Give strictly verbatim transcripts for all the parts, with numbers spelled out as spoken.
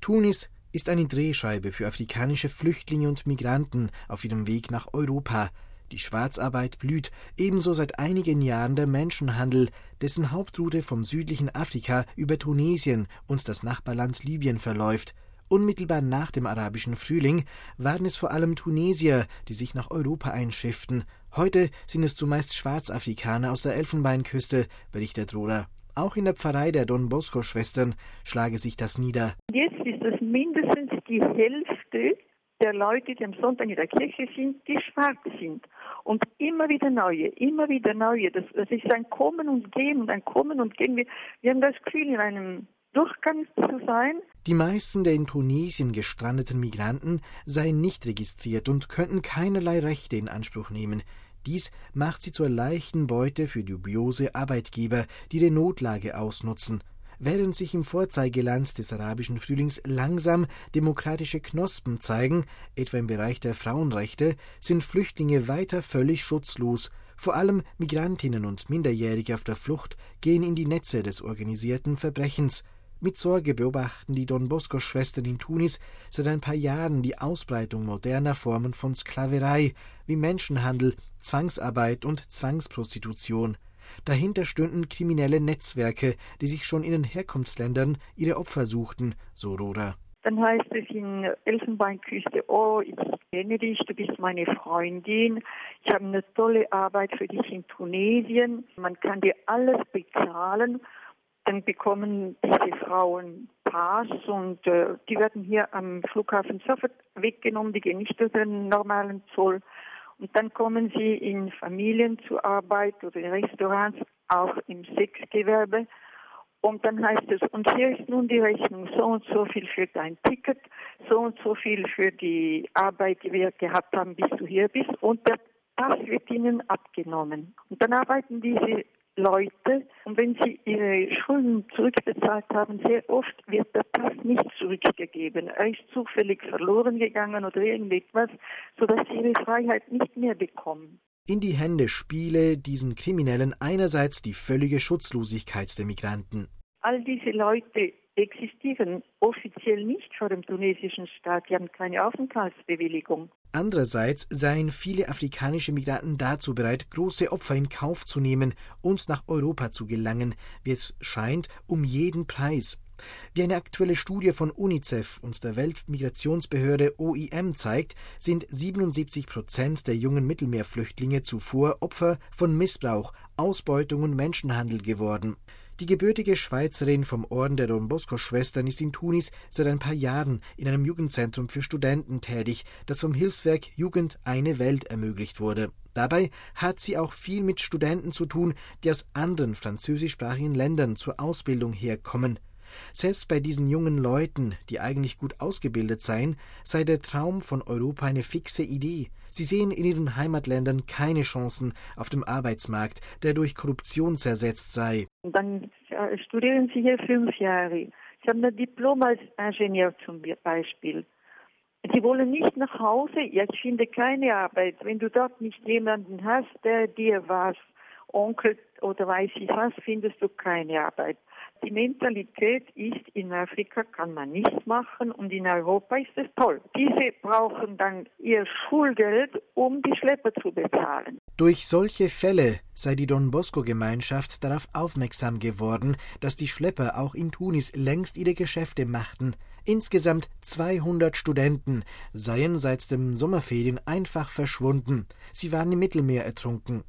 Tunis ist eine Drehscheibe für afrikanische Flüchtlinge und Migranten auf ihrem Weg nach Europa. Die Schwarzarbeit blüht, ebenso seit einigen Jahren der Menschenhandel, dessen Hauptroute vom südlichen Afrika über Tunesien und das Nachbarland Libyen verläuft. Unmittelbar nach dem arabischen Frühling waren es vor allem Tunesier, die sich nach Europa einschifften. Heute sind es zumeist Schwarzafrikaner aus der Elfenbeinküste, berichtet Rohrer. Auch in der Pfarrei der Don Bosco-Schwestern schlage sich das nieder. Jetzt ist es mindestens die Hälfte der Leute, die am Sonntag in der Kirche sind, die schwarz sind. Und immer wieder neue, immer wieder neue. Das, das ist ein Kommen und Gehen und ein Kommen und Gehen. Wir, wir haben das Gefühl, in einem Durchgang zu sein. Die meisten der in Tunesien gestrandeten Migranten seien nicht registriert und könnten keinerlei Rechte in Anspruch nehmen. Dies macht sie zur leichten Beute für dubiose Arbeitgeber, die die Notlage ausnutzen. Während sich im Vorzeigeland des arabischen Frühlings langsam demokratische Knospen zeigen, etwa im Bereich der Frauenrechte, sind Flüchtlinge weiter völlig schutzlos. Vor allem Migrantinnen und Minderjährige auf der Flucht gehen in die Netze des organisierten Verbrechens. Mit Sorge beobachten die Don Bosco-Schwestern in Tunis seit ein paar Jahren die Ausbreitung moderner Formen von Sklaverei wie Menschenhandel, Zwangsarbeit und Zwangsprostitution. Dahinter stünden kriminelle Netzwerke, die sich schon in den Herkunftsländern ihre Opfer suchten, so Rohrer. Dann heißt es in Elfenbeinküste, oh, ich kenne dich, du bist meine Freundin, ich habe eine tolle Arbeit für dich in Tunesien, man kann dir alles bezahlen. Dann bekommen diese Frauen Pass und äh, die werden hier am Flughafen sofort weggenommen, die gehen nicht durch den normalen Zoll. Und dann kommen sie in Familien zur Arbeit oder in Restaurants, auch im Sexgewerbe. Und dann heißt es, und hier ist nun die Rechnung, so und so viel für dein Ticket, so und so viel für die Arbeit, die wir gehabt haben, bis du hier bist. Und der Pass wird ihnen abgenommen. Und dann arbeiten diese Leute, und wenn sie ihre Schulden zurückbezahlt haben, sehr oft wird der Pass nicht zurückgegeben. Er ist zufällig verloren gegangen oder irgendetwas, sodass sie ihre Freiheit nicht mehr bekommen. In die Hände spiele diesen Kriminellen einerseits die völlige Schutzlosigkeit der Migranten. All diese Leute existieren offiziell nicht vor dem tunesischen Staat, die haben keine Aufenthaltsbewilligung. Andererseits seien viele afrikanische Migranten dazu bereit, große Opfer in Kauf zu nehmen und nach Europa zu gelangen, wie es scheint, um jeden Preis. Wie eine aktuelle Studie von UNICEF und der Weltmigrationsbehörde O I M zeigt, sind siebenundsiebzig Prozent der jungen Mittelmeerflüchtlinge zuvor Opfer von Missbrauch, Ausbeutung und Menschenhandel geworden. Die gebürtige Schweizerin vom Orden der Don Bosco-Schwestern ist in Tunis seit ein paar Jahren in einem Jugendzentrum für Studenten tätig, das vom Hilfswerk Jugend eine Welt ermöglicht wurde. Dabei hat sie auch viel mit Studenten zu tun, die aus anderen französischsprachigen Ländern zur Ausbildung herkommen. Selbst bei diesen jungen Leuten, die eigentlich gut ausgebildet seien, sei der Traum von Europa eine fixe Idee. Sie sehen in ihren Heimatländern keine Chancen auf dem Arbeitsmarkt, der durch Korruption zersetzt sei. Dann studieren sie hier fünf Jahre. Sie haben ein Diplom als Ingenieur zum Beispiel. Sie wollen nicht nach Hause. Ja, ich finde keine Arbeit. Wenn du dort nicht jemanden hast, der dir was onkelt oder weiß ich was, findest du keine Arbeit. Die Mentalität ist, in Afrika kann man nichts machen und in Europa ist es toll. Diese brauchen dann ihr Schulgeld, um die Schlepper zu bezahlen. Durch solche Fälle sei die Don Bosco-Gemeinschaft darauf aufmerksam geworden, dass die Schlepper auch in Tunis längst ihre Geschäfte machten. Insgesamt zweihundert Studenten seien seit den Sommerferien einfach verschwunden. Sie waren im Mittelmeer ertrunken.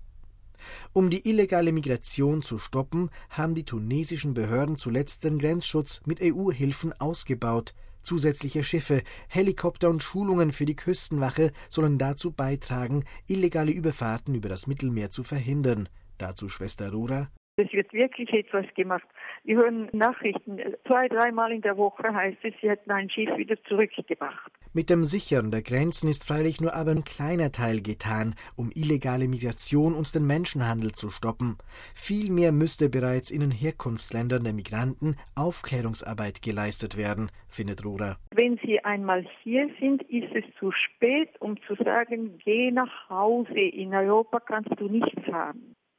Um die illegale Migration zu stoppen, haben die tunesischen Behörden zuletzt den Grenzschutz mit E U-Hilfen ausgebaut. Zusätzliche Schiffe, Helikopter und Schulungen für die Küstenwache sollen dazu beitragen, illegale Überfahrten über das Mittelmeer zu verhindern. Dazu Schwester Rohrer. Es wird wirklich etwas gemacht. Wir hören Nachrichten. Zwei, dreimal in der Woche heißt es, sie hätten ein Schiff wieder zurückgebracht. Mit dem Sichern der Grenzen ist freilich nur aber ein kleiner Teil getan, um illegale Migration und den Menschenhandel zu stoppen. Vielmehr müsste bereits in den Herkunftsländern der Migranten Aufklärungsarbeit geleistet werden, findet Rohrer. Wenn sie einmal hier sind, ist es zu spät, um zu sagen, geh nach Hause, in Europa kannst du nichts haben.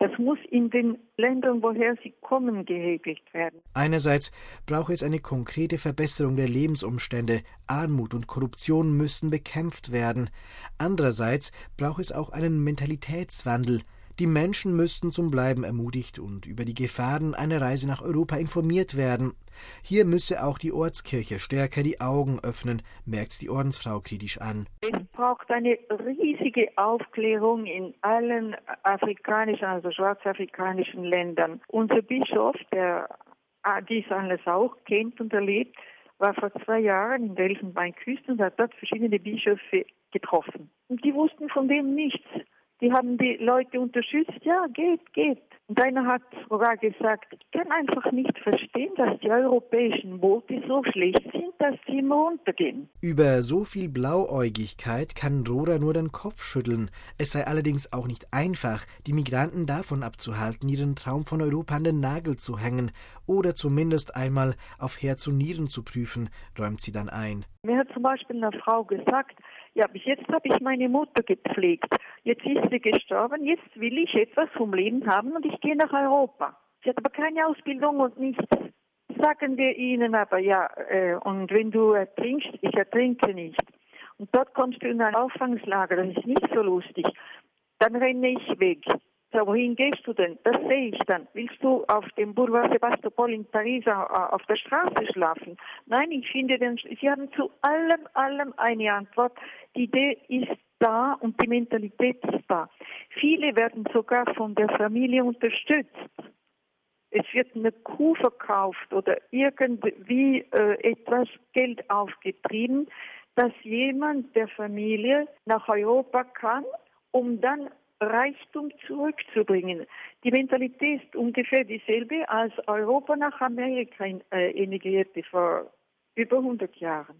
Das muss in den Ländern, woher sie kommen, geregelt werden. Einerseits brauche es eine konkrete Verbesserung der Lebensumstände. Armut und Korruption müssen bekämpft werden. Andererseits braucht es auch einen Mentalitätswandel. Die Menschen müssten zum Bleiben ermutigt und über die Gefahren einer Reise nach Europa informiert werden. Hier müsse auch die Ortskirche stärker die Augen öffnen, merkt die Ordensfrau kritisch an. Es braucht eine riesige Aufklärung in allen afrikanischen, also schwarzafrikanischen Ländern. Unser Bischof, der dies alles auch kennt und erlebt, war vor zwei Jahren in der Elfenbeinküste und hat dort verschiedene Bischöfe getroffen. Und die wussten von dem nichts. Die haben die Leute unterstützt, ja, geht, geht. Und einer hat sogar gesagt, ich kann einfach nicht verstehen, dass die europäischen Boote so schlecht sind, dass sie immer untergehen. Über so viel Blauäugigkeit kann Rohrer nur den Kopf schütteln. Es sei allerdings auch nicht einfach, die Migranten davon abzuhalten, ihren Traum von Europa an den Nagel zu hängen oder zumindest einmal auf Herz und Nieren zu prüfen, räumt sie dann ein. Mir hat zum Beispiel eine Frau gesagt, ja, bis jetzt habe ich meine Mutter gepflegt. Jetzt ist sie gestorben, jetzt will ich etwas vom Leben haben und ich gehe nach Europa. Sie hat aber keine Ausbildung und nichts. Sagen wir ihnen aber, ja, äh, und wenn du ertrinkst, ich ertrinke nicht. Und dort kommst du in ein Auffangslager, das ist nicht so lustig. Dann renne ich weg. So, wohin gehst du denn? Das sehe ich dann. Willst du auf dem Boulevard Sébastopol in Paris auf der Straße schlafen? Nein, ich finde, sie haben zu allem, allem eine Antwort. Die Idee ist da und die Mentalität ist da. Viele werden sogar von der Familie unterstützt. Es wird eine Kuh verkauft oder irgendwie äh, etwas Geld aufgetrieben, dass jemand der Familie nach Europa kann, um dann Reichtum zurückzubringen. Die Mentalität ist ungefähr dieselbe, als Europa nach Amerika emigrierte vor über hundert Jahren.